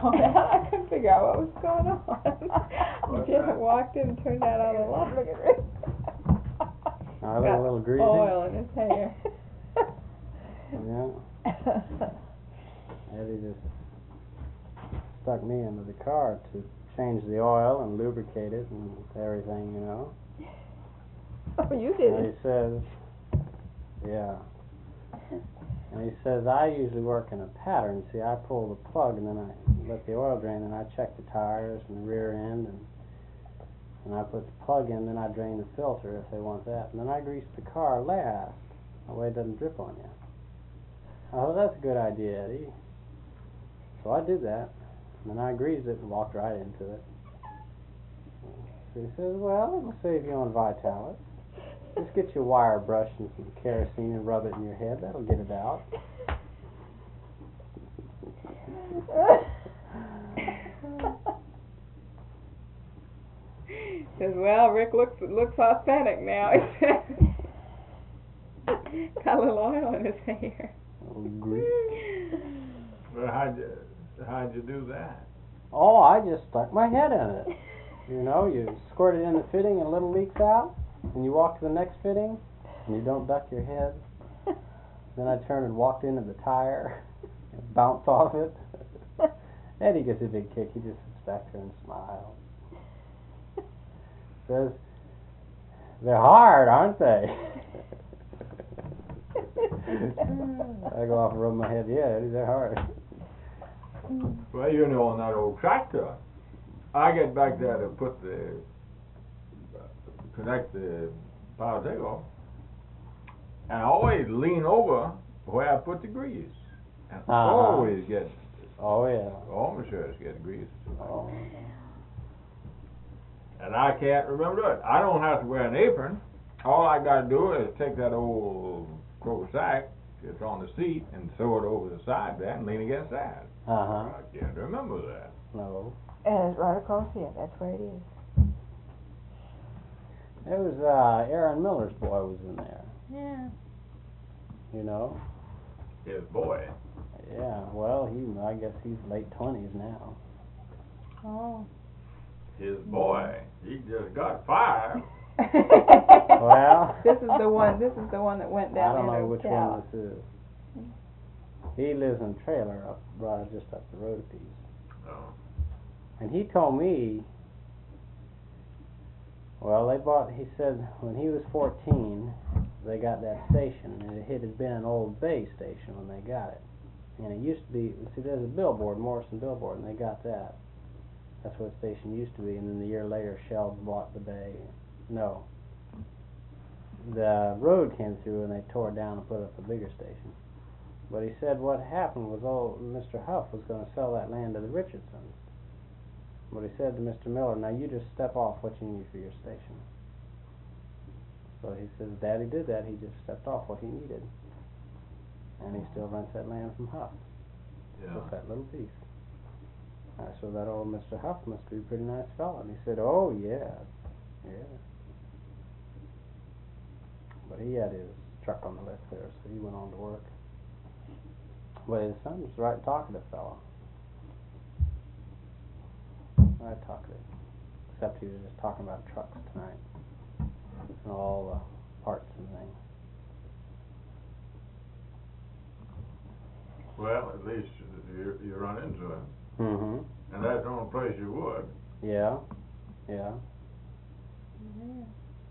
going out. I couldn't figure out what was going on. Janet walked in and turned out all the lights. Look at Rick. I look a little greasy. Oil in his hair. Yeah. Eddie just stuck me into the car to change the oil and lubricate it and everything, you know. Oh, you did And it. he says, yeah. And he says, I usually work in a pattern. See, I pull the plug and then I let the oil drain and I check the tires and the rear end and I put the plug in, then I drain the filter if they want that. And then I grease the car last. That way it doesn't drip on you. Oh, that's a good idea, Eddie. So I did that. And then I greased it and walked right into it. So he says, well, it'll save you on Vitalis. Just get your wire brush and some kerosene and rub it in your head. That'll get it out. Says, well, Rick looks authentic now. Got a little oil in his hair. A little grease. Well, how'd you do that? Oh, I just stuck my head in it. You know, you squirt it in the fitting and a little leaks out, and you walk to the next fitting, and you don't duck your head. Then I turned and walked into the tire and bounced off it. Eddie gets a big kick. He just sits back there and smiles. Says, they're hard, aren't they? I go off and rub my head. Yeah, Eddie, they're hard. Well, you know, on that old tractor, I get back there to put connect the power takeoff, and I always lean over where I put the grease, and always get. Oh yeah. All my shirts get grease. Oh. And I can't remember it. I don't have to wear an apron. All I got to do is take that old Kroger sack that's on the seat and throw it over the side there and lean against that. I can't remember that. No. And it's right across here. That's where it is. It was Aaron Miller's boy was in there. Yeah. You know. His boy. Yeah. Well, I guess he's late 20s now. Oh. His boy. He just got fired. Well. This is the one. This is the one that went down. I don't know into which Ocala. one this is. He lives in a trailer just up the road a piece. Oh. And he told me, well, he said when he was 14, they got that station, and it had been an old Bay station when they got it. And it used to be, see, there's a billboard, Morrison billboard, and they got that. That's what the station used to be, and then the year later, Shell bought the Bay. No. The road came through, and they tore it down and put up a bigger station. But he said what happened was old Mr. Huff was going to sell that land to the Richardsons. But he said to Mr. Miller, now you just step off what you need for your station. So he says, Daddy did that. He just stepped off what he needed. And he still rents that land from Huff. Yeah. Just that little piece. So that old Mr. Huff must be a pretty nice fellow. And he said, oh, yeah. Yeah. But he had his truck on the list there, so he went on to work. But his son was a right talkative fellow. Right talkative. Except he was just talking about trucks tonight. And all the parts and things. Well, at least you run into him. Mm-hmm. And that's the only place you would. Yeah. Yeah. Yeah.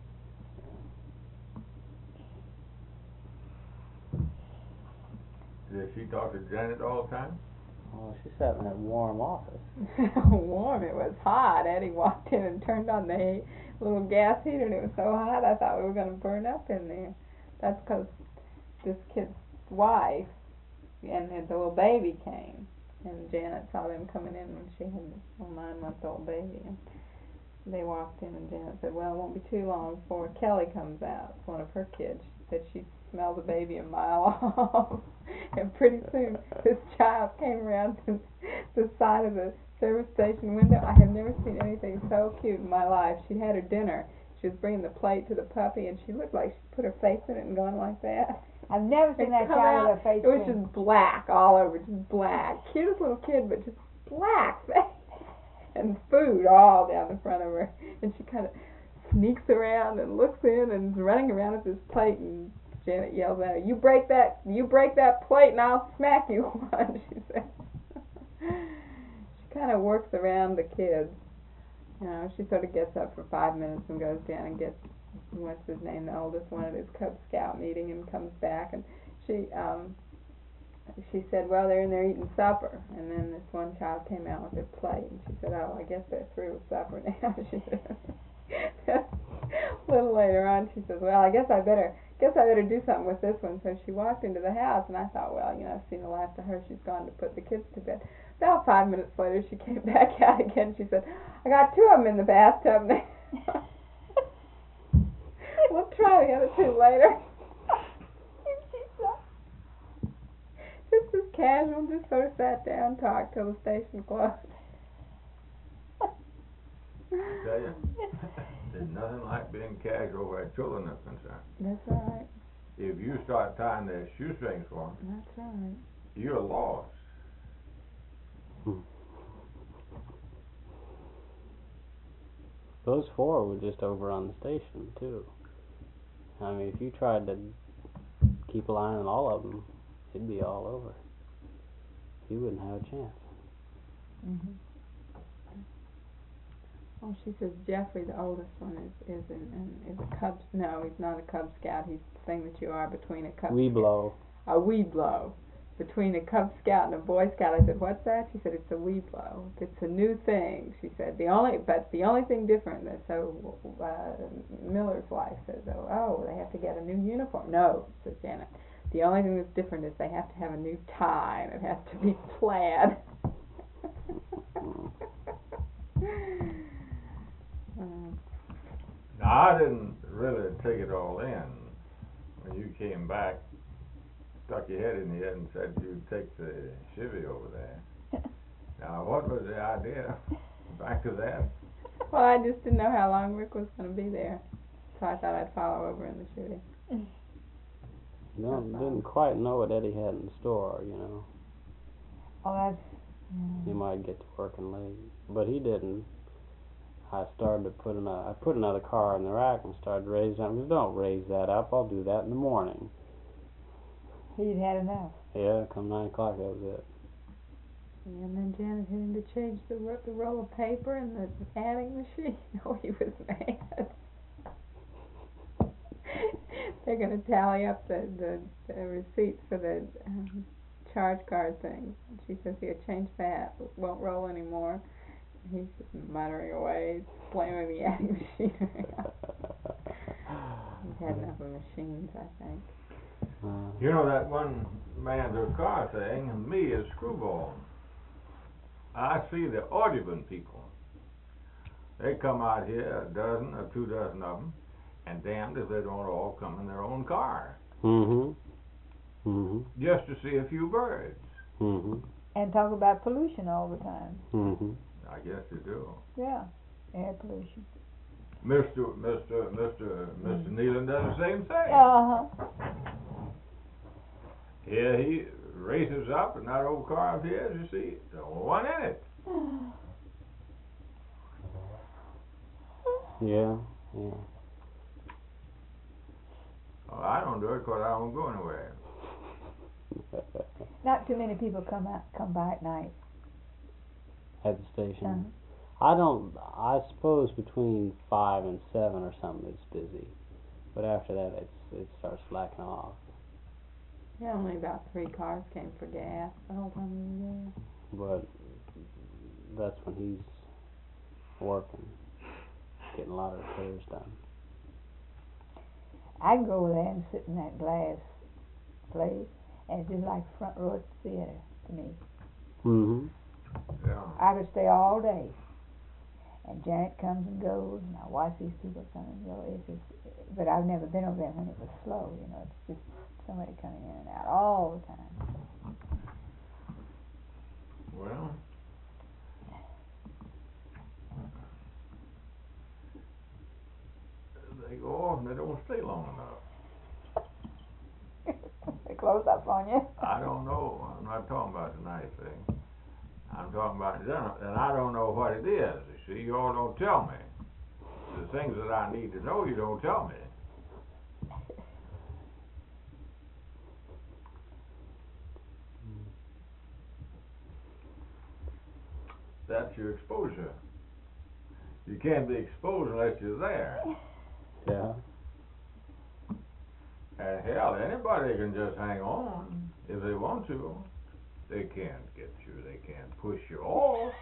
Did she talk to Janet all the time? Well, she sat in that warm office. Warm. It was hot. Eddie walked in and turned on the little gas heater, and it was so hot I thought we were going to burn up in there. That's because this kid's wife and the little baby came, and Janet saw them coming in when she had a 9-month-old baby. And they walked in, and Janet said, well, it won't be too long before Kelly comes out. It's one of her kids. She said she smelled the baby a mile off. And pretty soon, this child came around to the side of the service station window. I have never seen anything so cute in my life. She'd had her dinner. She was bringing the plate to the puppy, and she looked like she put her face in it and gone like that. I've never seen that child with a face It was in. just black all over, just black. Cutest little kid, but just slack and food all down the front of her. And she kind of sneaks around and looks in and is running around with this plate, and Janet yells at her, you break that plate and I'll smack you one," she said. She kind of works around the kids. You know, she sort of gets up for 5 minutes and goes down and gets, what's his name, the oldest one at his Cub Scout meeting, and comes back, and she said, well, they're in there eating supper, and then this one child came out with their plate, and she said, oh, I guess they're through with supper now. She said. A little later on, she says, well, I guess I better do something with this one. So she walked into the house, and I thought, well, you know, I've seen the last of her. She's gone to put the kids to bed. About 5 minutes later, she came back out again. She said, I got 2 of them in the bathtub now. We'll try the other 2 later. Just as casual, just sort of sat down, talked till the station closed. I tell you, there's nothing like being casual where children are concerned. That's right. If you start tying their shoestrings for them, that's right, you're lost. Those 4 were just over on the station, too. I mean, if you tried to keep an eye on all of them, it'd be all over. You wouldn't have a chance. Mhm. Well, she says Jeffrey, the oldest one, is a Cub. No, he's not a Cub Scout. He's the thing that you are between a Cub. Weeblo. A Weeblo. Between a Cub Scout and a Boy Scout. I said, what's that? She said, it's a Weeblo. It's a new thing. She said, the only thing different. So Miller's wife says, oh, they have to get a new uniform. No, says Janet. The only thing that's different is they have to have a new tie, and it has to be plaid. Now, I didn't really take it all in when you came back, stuck your head in here and said you'd take the Chevy over there. Now, what was the idea back to that? Well, I just didn't know how long Rick was going to be there, so I thought I'd follow over in the Chevy. No, didn't quite know what Eddie had in store, you know. Oh, that's... He might get to working late, but he didn't. I started to put I put another car in the rack and started raising it. Don't raise that up. I'll do that in the morning. He'd had enough. Yeah, come 9 o'clock, that was it. And then Janet hit him to change the roll of paper and the adding machine. Oh, he was mad. They're going to tally up the receipts for the charge card thing. She says he'll change that, but won't roll anymore. He's just muttering away, slamming the adding machine around. He's had enough of machines, I think. You know that one man to a car thing, and me is Screwball. I see the Audubon people. They come out here, a dozen or 2 dozen of them, and damned if they don't all come in their own car. Just to see a few birds. And talk about pollution all the time. I guess you do. Yeah, air pollution. Mr. Nealon does the same thing. Here he races up, and that old car of his, you see, the one in it. Yeah. Well, I don't do it because I don't go anywhere. Not too many people come by at night. At the station. I suppose between 5 and 7 or something it's busy. But after that it starts slacking off. Yeah, only about 3 cars came for gas the whole time we were there. But that's when he's working, getting a lot of repairs done. I can go over there and sit in that glass place, and it's just like front row at the theater to me. Yeah. I could stay all day. And Janet comes and goes, and I watch these people come and go. It's just, but I've never been over there when it was slow, you know. It's just somebody coming in and out all the time. Well, they go off and they don't stay long enough. They close up on you. I don't know. I'm not talking about the night thing. I'm talking about in general, and I don't know what it is. You see, you all don't tell me. The things that I need to know, you don't tell me. That's your exposure. You can't be exposed unless you're there. Yeah. And hell, anybody can just hang on if they want to. They can't get you. They can't push you off.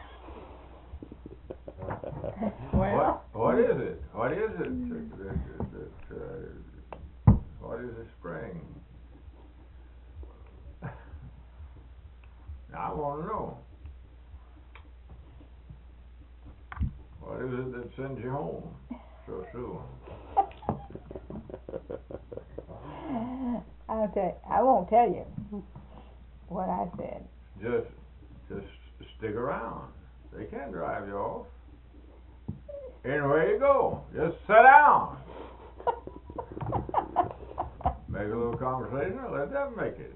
Well, What is it? What is it? What is a spring? Now I want to know. What is it that sends you home so soon? I'll tell. I won't tell you what I said. Just stick around. They can't drive you off. Anywhere you go, just sit down. Make a little conversation, let them make it.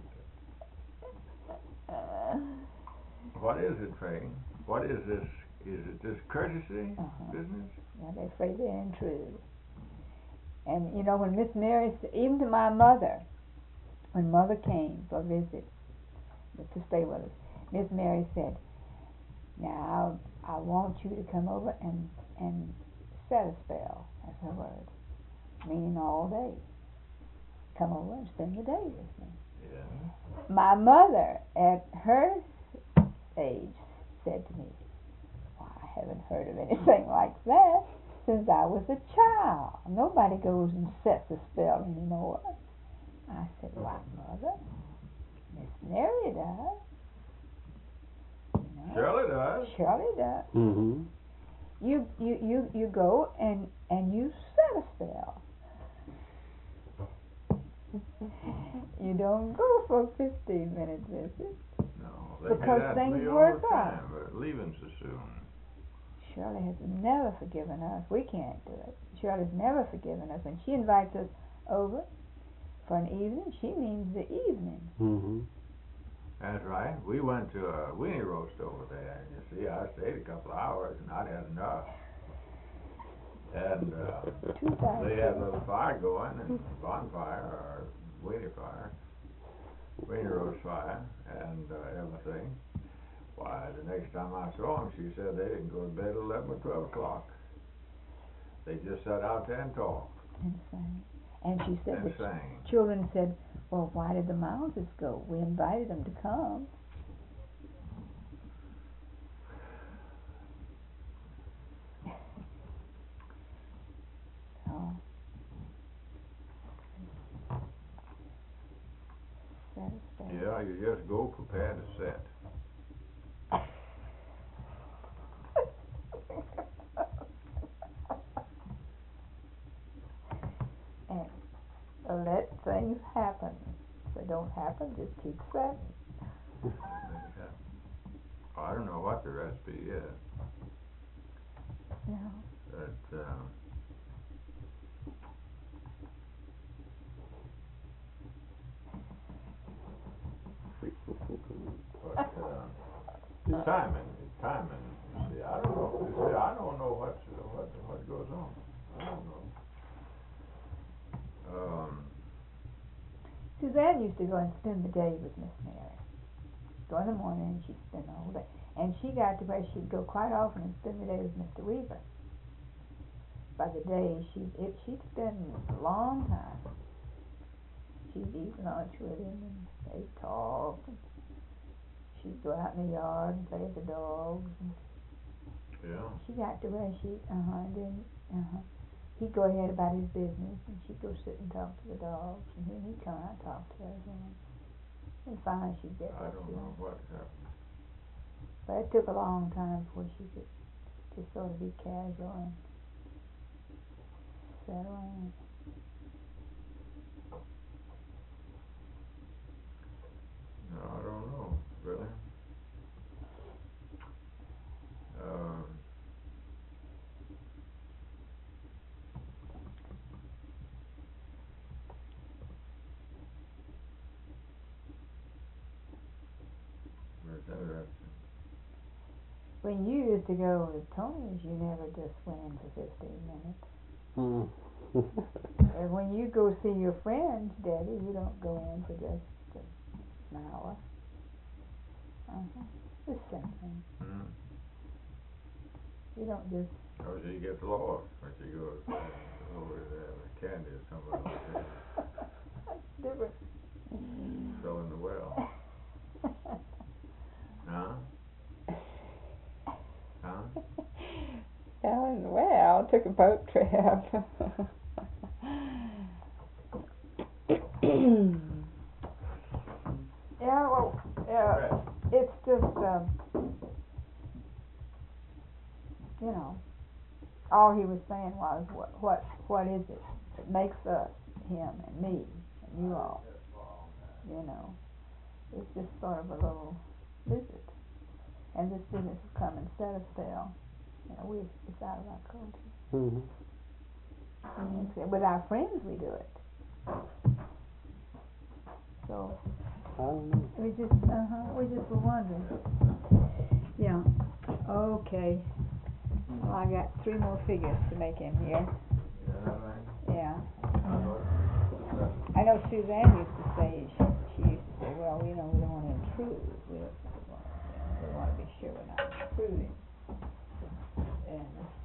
What is it, Faye? What is this? Is it this courtesy business? Yeah, they say they're intrude. And you know, when Miss Mary, even to my mother, when Mother came for a visit to stay with us, Miss Mary said, "Now I want you to come over and set a spell." That's her word, meaning all day. Come over and spend the day with me. Yeah. My mother, at her age, said to me, "Well, I haven't heard of anything like that since I was a child. Nobody goes and sets a spell anymore." I said, "Why, Mother, Miss Mary does. You know, Shirley does. Shirley does. Mm-hmm. You go and you set a spell. You don't go for a 15-minute visit." No, they Because do that to things me all work the out. time, but leaving so soon. Shirley has never forgiven us. We can't do it. Shirley's never forgiven us. When she invites us over for an evening, she means the evening. Mm-hmm. That's right. We went to a weenie roast over there. You see, I stayed a couple of hours and I'd had enough. And they had a little fire going, and bonfire or weenie fire, weenie roast fire, and everything. Why, the next time I saw them, she said they didn't go to bed at 11 or 12 o'clock. They just sat out there and talked. And sang. And she said, And the sang. children said, "Well, why did the Mouses go? We invited them to come." So, set a spell. Yeah, you just go prepared to set. And let things happen. If they don't happen, just keep setting. I don't know what the recipe is, Yeah. but timing. You see, I don't know. You see, I don't know what goes on. I don't know. Suzanne used to go and spend the day with Miss Mary. Go in the morning and she'd spend the whole day. And she got to where she'd go quite often and spend the day with Mr. Weaver. By the day, she'd spend a long time. She'd eat lunch with him and they'd talk. And she'd go out in the yard and play with the dogs. And Yeah. she got to where he'd go ahead about his business and she'd go sit and talk to the dogs, and then he'd come out and talk to her again. And finally she'd get I what don't she know wanted. what happened. But it took a long time before she could just sort of be casual and settle in. No, I don't know, really. It's interesting. When you used to go to Tony's, you never just went in for 15 minutes. Mm. And when you go see your friends, Daddy, you don't go in for just an hour. The same thing. Mm. You don't just. Oh, she gets lost when she goes over there with Candy or somebody like that. Different. Fell in the well. Huh? Huh? Fell in the well, took a boat trip. Yeah, well, yeah, it's just, you know, all he was saying was, what is it that makes us, him and me and you all, you know, it's just sort of a little visit, and this business has come and set us there, you know, it's out of our culture. Mm-hmm. And with our friends we do it, so I don't know. we just were wondering. Yeah. Okay. Well, I got 3 more figures to make in here. Yeah. I know Suzanne used to say, she used to say, well, you know, we don't want to intrude. We want to be sure we're not intruding. And